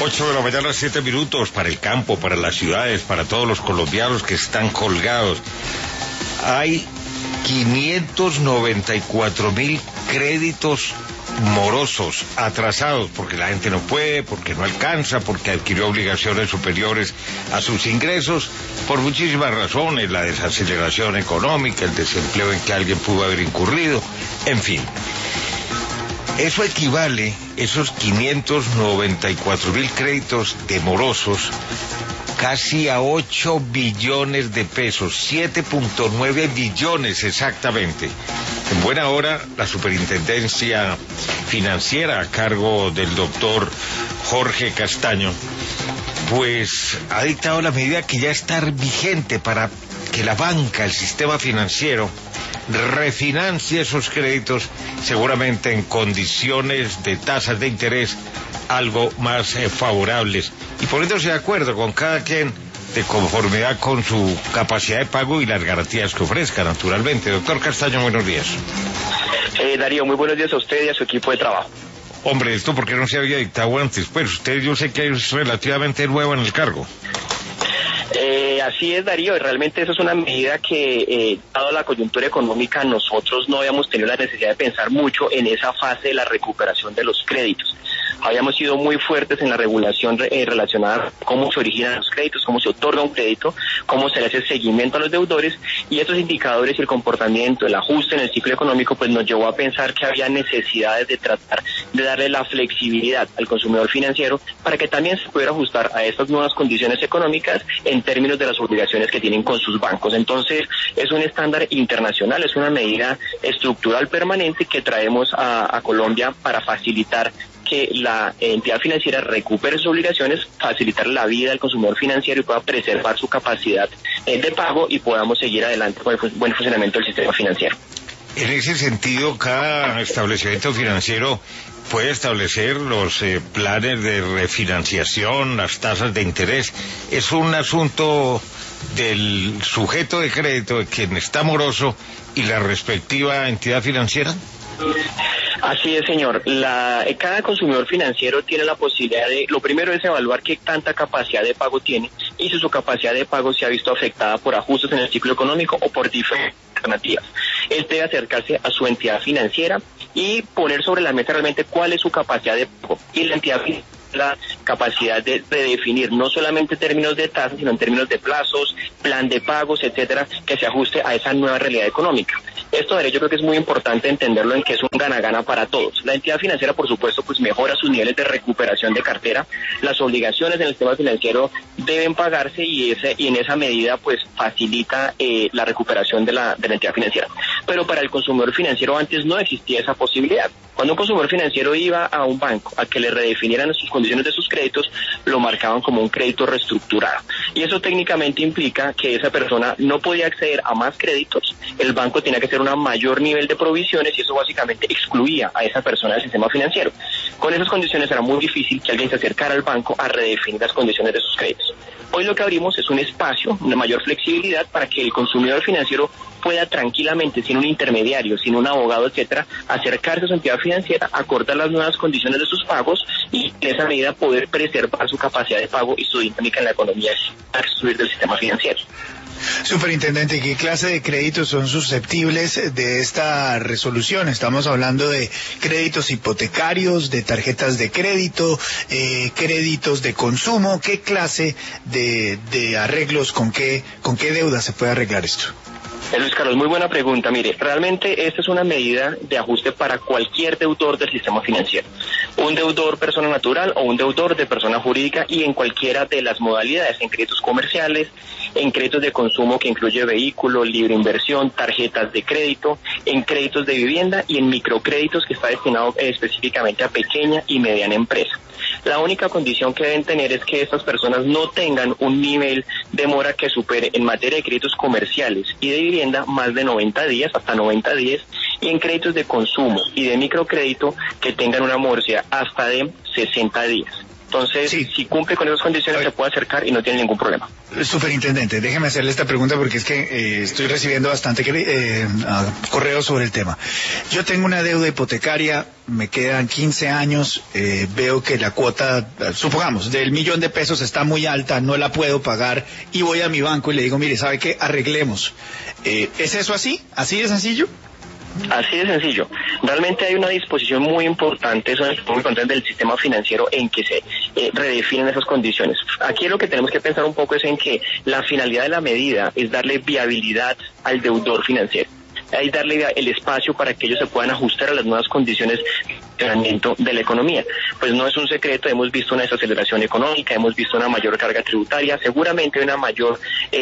8 de la mañana, 7 minutos, para el campo, para las ciudades, para todos los colombianos que están colgados. Hay 594.000 créditos morosos, atrasados, porque la gente no puede, porque no alcanza, porque adquirió obligaciones superiores a sus ingresos, por muchísimas razones, la desaceleración económica, el desempleo en que alguien pudo haber incurrido, en fin. Eso equivale, esos 594.000 créditos de morosos, casi a 8 billones de pesos, 7.9 billones exactamente. En buena hora, la superintendencia financiera a cargo del doctor Jorge Castaño, pues ha dictado la medida que ya está vigente para que la banca, el sistema financiero, refinancie esos créditos, seguramente en condiciones de tasas de interés algo más favorables, y poniéndose de acuerdo con cada quien de conformidad con su capacidad de pago y las garantías que ofrezca, naturalmente. Doctor Castaño, buenos días. Darío, muy buenos días a usted y a su equipo de trabajo. Hombre, ¿esto por qué no se había dictado antes? Pues usted, yo sé que es relativamente nuevo en el cargo. Así es, Darío, y realmente eso es una medida que, dado la coyuntura económica, nosotros no habíamos tenido la necesidad de pensar mucho en esa fase de la recuperación de los créditos. Habíamos sido muy fuertes en la regulación relacionada a cómo se originan los créditos, cómo se otorga un crédito, cómo se le hace seguimiento a los deudores, y estos indicadores y el comportamiento, el ajuste en el ciclo económico, pues nos llevó a pensar que había necesidades de tratar de darle la flexibilidad al consumidor financiero para que también se pudiera ajustar a estas nuevas condiciones económicas en términos de las obligaciones que tienen con sus bancos. Entonces, es un estándar internacional, es una medida estructural permanente que traemos a Colombia para facilitar que la entidad financiera recupere sus obligaciones, facilitar la vida del consumidor financiero y pueda preservar su capacidad de pago y podamos seguir adelante con el buen funcionamiento del sistema financiero. En ese sentido, cada establecimiento financiero puede establecer los planes de refinanciación, las tasas de interés. ¿Es un asunto del sujeto de crédito, de quien está moroso, y la respectiva entidad financiera? Así es, señor. Cada consumidor financiero tiene la posibilidad de, lo primero es evaluar qué tanta capacidad de pago tiene y si su capacidad de pago se ha visto afectada por ajustes en el ciclo económico o por diferentes alternativas. Él debe acercarse a su entidad financiera y poner sobre la mesa realmente cuál es su capacidad de pago, y la entidad financiera la capacidad de definir no solamente en términos de tasas, sino en términos de plazos, plan de pagos, etcétera, que se ajuste a esa nueva realidad económica. Esto, yo creo que es muy importante entenderlo en que es un gana-gana para todos. La entidad financiera, por supuesto, pues mejora sus niveles de recuperación de cartera, las obligaciones en el sistema financiero deben pagarse y en esa medida pues facilita la recuperación de la entidad financiera. Pero para el consumidor financiero antes no existía esa posibilidad. Cuando un consumidor financiero iba a un banco a que le redefinieran sus condiciones de sus créditos, lo marcaban como un crédito reestructurado. Y eso técnicamente implica que esa persona no podía acceder a más créditos, el banco tenía que hacer un mayor nivel de provisiones y eso básicamente excluía a esa persona del sistema financiero. Con esas condiciones era muy difícil que alguien se acercara al banco a redefinir las condiciones de sus créditos. Hoy lo que abrimos es un espacio, una mayor flexibilidad para que el consumidor financiero pueda tranquilamente, sin un intermediario, sin un abogado, etcétera, acercarse a su entidad financiera, acordar las nuevas condiciones de sus pagos y en esa medida poder preservar su capacidad de pago y su dinámica en la economía para subir del sistema financiero. Superintendente, ¿qué clase de créditos son susceptibles de esta resolución? Estamos hablando de créditos hipotecarios, de tarjetas de crédito, créditos de consumo. ¿Qué clase de arreglos, con qué deuda se puede arreglar esto? Luis Carlos, muy buena pregunta. Mire, realmente esta es una medida de ajuste para cualquier deudor del sistema financiero. Un deudor persona natural o un deudor de persona jurídica y en cualquiera de las modalidades, en créditos comerciales, en créditos de consumo que incluye vehículo, libre inversión, tarjetas de crédito, en créditos de vivienda y en microcréditos que está destinado específicamente a pequeña y mediana empresa. La única condición que deben tener es que estas personas no tengan un nivel de mora que supere en materia de créditos comerciales y de vivienda más de 90 días, hasta 90 días, y en créditos de consumo y de microcrédito que tengan una morosidad hasta de 60 días. Entonces, si cumple con esas condiciones, se puede acercar y no tiene ningún problema. Superintendente, déjeme hacerle esta pregunta porque es que estoy recibiendo bastante correos sobre el tema. Yo tengo una deuda hipotecaria, me quedan 15 años, veo que la cuota, supongamos, del $1.000.000 está muy alta, no la puedo pagar y voy a mi banco y le digo, mire, ¿sabe qué? Arreglemos. ¿Es eso así? ¿Así de sencillo? Así de sencillo. Realmente hay una disposición muy importante, del sistema financiero en que se redefinen esas condiciones. Aquí lo que tenemos que pensar un poco es en que la finalidad de la medida es darle viabilidad al deudor financiero. Hay darle el espacio para que ellos se puedan ajustar a las nuevas condiciones de funcionamiento de la economía. Pues no es un secreto, hemos visto una desaceleración económica, hemos visto una mayor carga tributaria, seguramente una mayor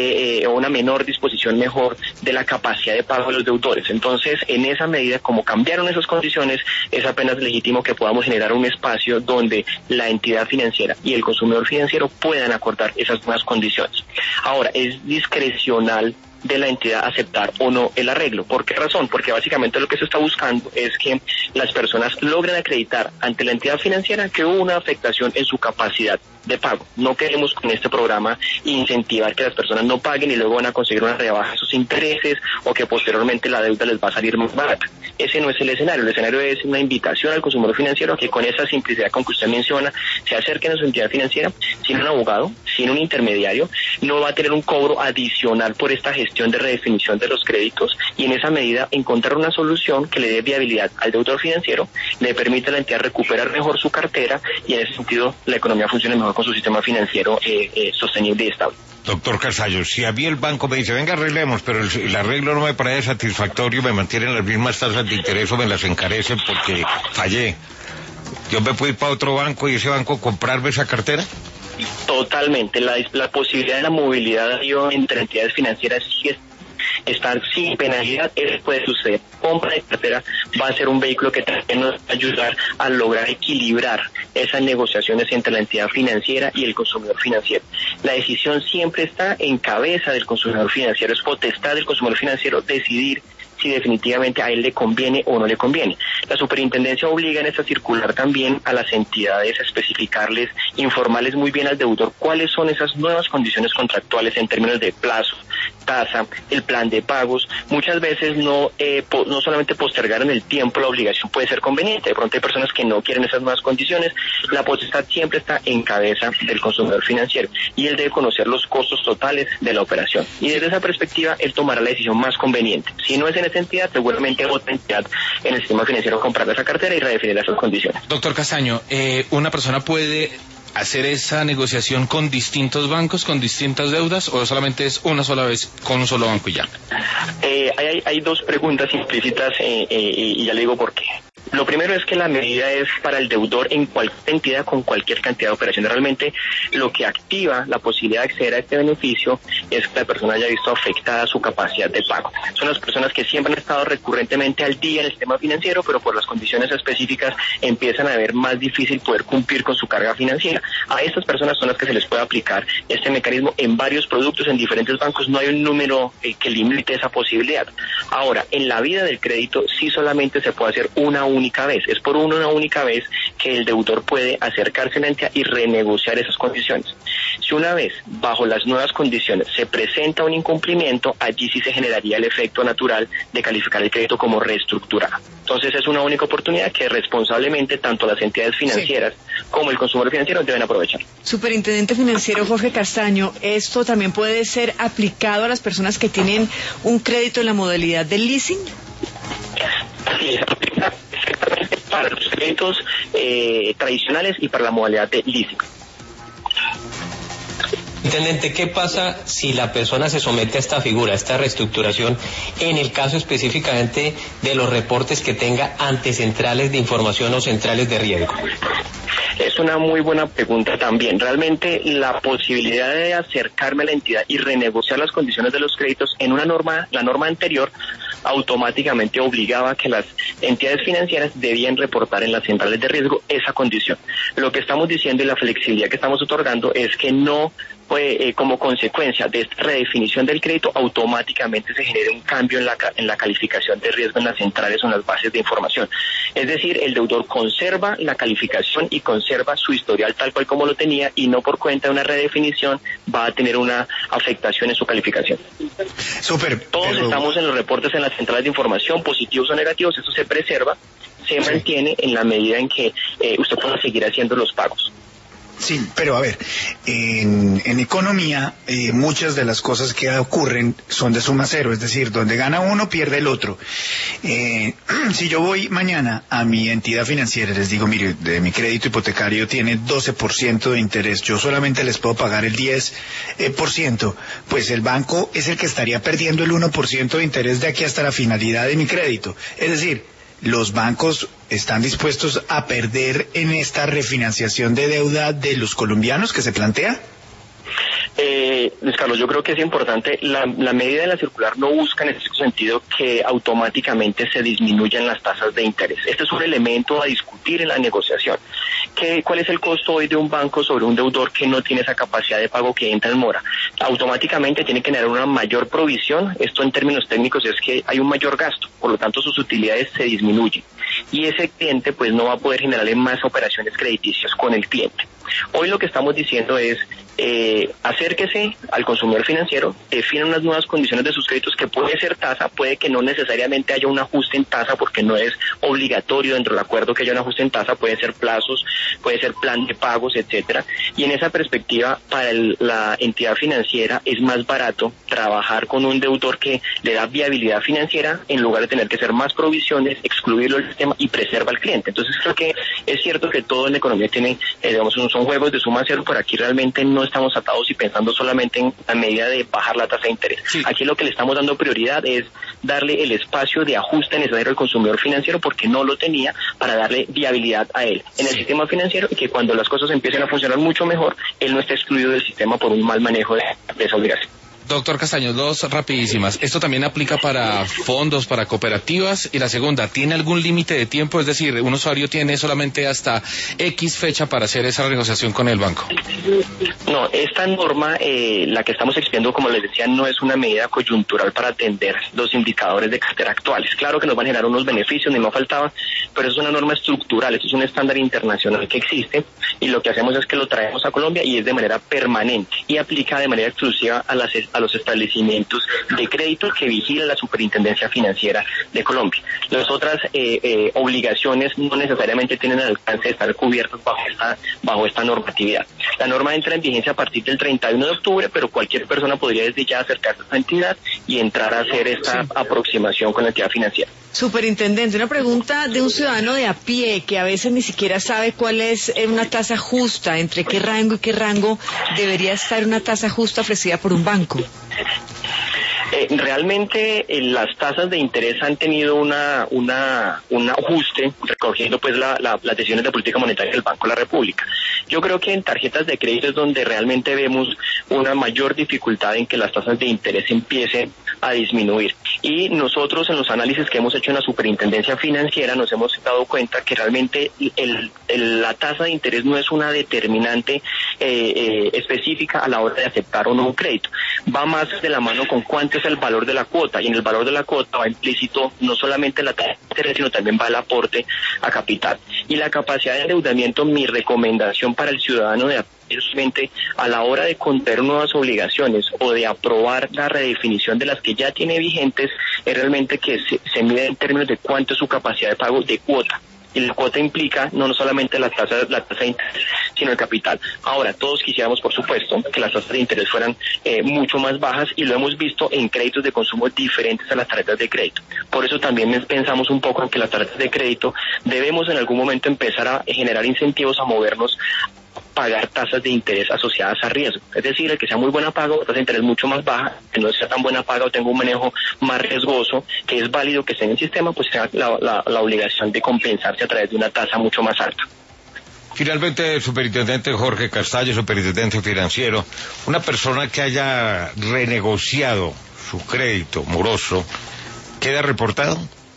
o una menor disposición mejor de la capacidad de pago de los deudores. Entonces, en esa medida, como cambiaron esas condiciones, es apenas legítimo que podamos generar un espacio donde la entidad financiera y el consumidor financiero puedan acordar esas nuevas condiciones. Ahora, es discrecional de la entidad aceptar o no el arreglo. ¿Por qué razón? Porque básicamente lo que se está buscando es que las personas logren acreditar ante la entidad financiera que hubo una afectación en su capacidad de pago. No queremos con este programa incentivar que las personas no paguen y luego van a conseguir una rebaja de sus intereses o que posteriormente la deuda les va a salir más barata. Ese no es el escenario. El escenario es una invitación al consumidor financiero a que con esa simplicidad con que usted menciona se acerquen a su entidad financiera sin un abogado, sin un intermediario, no va a tener un cobro adicional por esta gestión de redefinición de los créditos y en esa medida encontrar una solución que le dé viabilidad al deudor financiero, le permita a la entidad recuperar mejor su cartera y en ese sentido la economía funcione mejor con su sistema financiero sostenible y estable. Doctor Castaño, si a mí el banco me dice, venga, arreglemos, pero el arreglo no me parece satisfactorio, me mantienen las mismas tasas de interés o me las encarecen porque fallé, ¿yo me puedo ir para otro banco y ese banco comprarme esa cartera? Totalmente. La posibilidad de la movilidad entre entidades financieras sigue estar sin penalidad. Eso puede suceder. Compra de cartera va a ser un vehículo que también nos va a ayudar a lograr equilibrar esas negociaciones entre la entidad financiera y el consumidor financiero. La decisión siempre está en cabeza del consumidor financiero. Es potestad del consumidor financiero decidir si definitivamente a él le conviene o no le conviene. La superintendencia obliga en esta circular también a las entidades a especificarles, informarles muy bien al deudor cuáles son esas nuevas condiciones contractuales en términos de plazo, tasa, el plan de pagos. Muchas veces no solamente postergar en el tiempo la obligación puede ser conveniente. De pronto hay personas que no quieren esas nuevas condiciones. La potestad siempre está en cabeza del consumidor financiero y él debe conocer los costos totales de la operación. Y desde esa perspectiva él tomará la decisión más conveniente. Si no es en esa entidad, seguramente otra entidad en el sistema financiero comprará esa cartera y redefinir esas condiciones. Doctor Castaño, ¿una persona puede hacer esa negociación con distintos bancos, con distintas deudas, o solamente es una sola vez con un solo banco y ya? Hay dos preguntas implícitas y ya le digo por qué. Lo primero es que la medida es para el deudor en cualquier entidad con cualquier cantidad de operaciones. Realmente lo que activa la posibilidad de acceder a este beneficio es que la persona haya visto afectada su capacidad de pago. Son las personas que siempre han estado recurrentemente al día en el sistema financiero, pero por las condiciones específicas empiezan a ver más difícil poder cumplir con su carga financiera. A estas personas son las que se les puede aplicar este mecanismo en varios productos, en diferentes bancos. No hay un número que limite esa posibilidad. Ahora, en la vida del crédito sí solamente se puede hacer una única vez. Es por una única vez que el deudor puede acercarse a la entidad y renegociar esas condiciones. Si una vez, bajo las nuevas condiciones, se presenta un incumplimiento, allí sí se generaría el efecto natural de calificar el crédito como reestructurado. Entonces es una única oportunidad que responsablemente tanto las entidades financieras como el consumidor financiero deben aprovechar. Superintendente financiero Jorge Castaño, ¿esto también puede ser aplicado a las personas que tienen un crédito en la modalidad del leasing? Sí, es aplicable exactamente para los créditos tradicionales y para la modalidad de leasing. Intendente, ¿qué pasa si la persona se somete a esta figura, a esta reestructuración, en el caso específicamente de los reportes que tenga ante centrales de información o centrales de riesgo? Es una muy buena pregunta también. Realmente la posibilidad de acercarme a la entidad y renegociar las condiciones de los créditos en la norma anterior automáticamente obligaba que las entidades financieras debían reportar en las centrales de riesgo esa condición. Lo que estamos diciendo y la flexibilidad que estamos otorgando es que no como consecuencia de esta redefinición del crédito, automáticamente se genere un cambio en la calificación de riesgo en las centrales o en las bases de información. Es decir, el deudor conserva la calificación y conserva su historial tal cual como lo tenía, y no por cuenta de una redefinición va a tener una afectación en su calificación. Todos estamos en los reportes en las centrales de información, positivos o negativos, eso se preserva, se mantiene en la medida en que usted pueda seguir haciendo los pagos. Sí, pero a ver, en economía muchas de las cosas que ocurren son de suma cero, es decir, donde gana uno pierde el otro. Si yo voy mañana a mi entidad financiera y les digo, mire, de mi crédito hipotecario tiene 12% de interés, yo solamente les puedo pagar el 10%, pues el banco es el que estaría perdiendo el 1% de interés de aquí hasta la finalidad de mi crédito. Es decir, ¿los bancos están dispuestos a perder en esta refinanciación de deuda de los colombianos que se plantea? Luis Carlos, yo creo que es importante, la medida de la circular no busca en ese sentido que automáticamente se disminuyan las tasas de interés. Este es un elemento a discutir en la negociación. ¿Cuál es el costo hoy de un banco sobre un deudor que no tiene esa capacidad de pago, que entra en mora? Automáticamente tiene que generar una mayor provisión. Esto en términos técnicos es que hay un mayor gasto, por lo tanto sus utilidades se disminuyen. Y ese cliente pues no va a poder generarle más operaciones crediticias con el cliente. Hoy lo que estamos diciendo es acérquese al consumidor financiero, defina unas nuevas condiciones de sus créditos, que puede ser tasa, puede que no necesariamente haya un ajuste en tasa porque no es obligatorio dentro del acuerdo que haya un ajuste en tasa, puede ser plazos, puede ser plan de pagos, etcétera. Y en esa perspectiva, para la entidad financiera es más barato trabajar con un deudor que le da viabilidad financiera en lugar de tener que hacer más provisiones, excluirlo del sistema y preserva al cliente. Entonces creo que es cierto que todo en la economía tiene, digamos, son juegos de suma cero, pero aquí realmente no estamos atados y pensando solamente en la medida de bajar la tasa de interés. Sí. Aquí lo que le estamos dando prioridad es darle el espacio de ajuste necesario al consumidor financiero, porque no lo tenía, para darle viabilidad a él en el sistema financiero, y que cuando las cosas empiecen a funcionar mucho mejor, él no esté excluido del sistema por un mal manejo de esa obligación. Doctor Castaño, dos rapidísimas. ¿Esto también aplica para fondos, para cooperativas? Y la segunda, ¿tiene algún límite de tiempo? Es decir, ¿un usuario tiene solamente hasta X fecha para hacer esa renegociación con el banco? No, esta norma, la que estamos expidiendo, como les decía, no es una medida coyuntural para atender los indicadores de cartera actuales. Claro que nos van a generar unos beneficios, ni no faltaba, pero es una norma estructural, esto es un estándar internacional que existe, y lo que hacemos es que lo traemos a Colombia y es de manera permanente y aplica de manera exclusiva a los establecimientos de crédito que vigila la Superintendencia Financiera de Colombia. Las otras obligaciones no necesariamente tienen el alcance de estar cubiertas bajo esta normatividad. La norma entra en vigencia a partir del 31 de octubre, pero cualquier persona podría desde ya acercarse a esta entidad y entrar a hacer esta aproximación con la entidad financiera. Superintendente, una pregunta de un ciudadano de a pie que a veces ni siquiera sabe cuál es una tasa justa, entre qué rango y qué rango debería estar una tasa justa ofrecida por un banco. Realmente las tasas de interés han tenido un ajuste, recogiendo pues las decisiones de política monetaria del Banco de la República. Yo creo que en tarjetas de crédito es donde realmente vemos una mayor dificultad en que las tasas de interés empiecen a disminuir. Y nosotros en los análisis que hemos hecho en la Superintendencia Financiera nos hemos dado cuenta que realmente la tasa de interés no es una determinante específica a la hora de aceptar o no un crédito. Va más de la mano con cuánto es el valor de la cuota, y en el valor de la cuota va implícito no solamente la tasa de interés, sino también va el aporte a capital. Y la capacidad de endeudamiento, mi recomendación para el ciudadano de justamente a la hora de contraer nuevas obligaciones o de aprobar la redefinición de las que ya tiene vigentes, es realmente que se mide en términos de cuánto es su capacidad de pago de cuota. Y la cuota implica no solamente la tasa de interés, sino el capital. Ahora, todos quisiéramos, por supuesto, que las tasas de interés fueran mucho más bajas, y lo hemos visto en créditos de consumo diferentes a las tarjetas de crédito. Por eso también pensamos un poco en que las tarjetas de crédito debemos en algún momento empezar a generar incentivos a movernos, pagar tasas de interés asociadas a riesgo. Es decir, el que sea muy buena paga, tasa de interés mucho más baja, que no sea tan buena paga o tenga un manejo más riesgoso, que es válido que esté en el sistema, pues sea la obligación de compensarse a través de una tasa mucho más alta. Finalmente, superintendente Jorge Castaño, superintendente financiero, una persona que haya renegociado su crédito moroso ¿Queda reportado?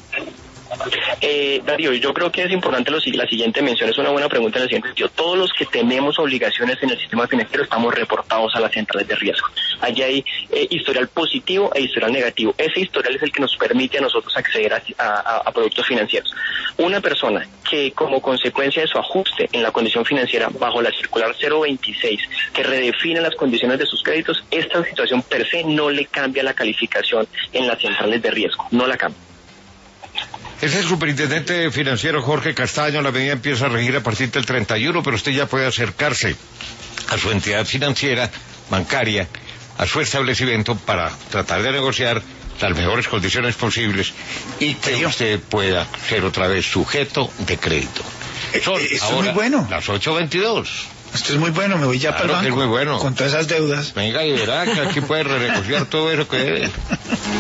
Darío, yo creo que es importante la siguiente mención, es una buena pregunta en el siguiente sentido. Todos los que tenemos obligaciones en el sistema financiero estamos reportados a las centrales de riesgo. Allí hay historial positivo e historial negativo. Ese historial es el que nos permite a nosotros acceder a productos financieros. Una persona que como consecuencia de su ajuste en la condición financiera bajo la circular 026, que redefine las condiciones de sus créditos, esta situación per se no le cambia la calificación en las centrales de riesgo, no la cambia. Es el superintendente financiero Jorge Castaño. La medida empieza a regir a partir del 31, pero usted ya puede acercarse a su entidad financiera, bancaria, a su establecimiento para tratar de negociar las mejores condiciones posibles y que usted pueda ser otra vez sujeto de crédito. Son esto ahora es muy bueno. las 8:22. Esto es muy bueno, me voy ya para el banco. Es muy bueno. Con todas esas deudas. Venga y verá que aquí puede renegociar todo eso que debe.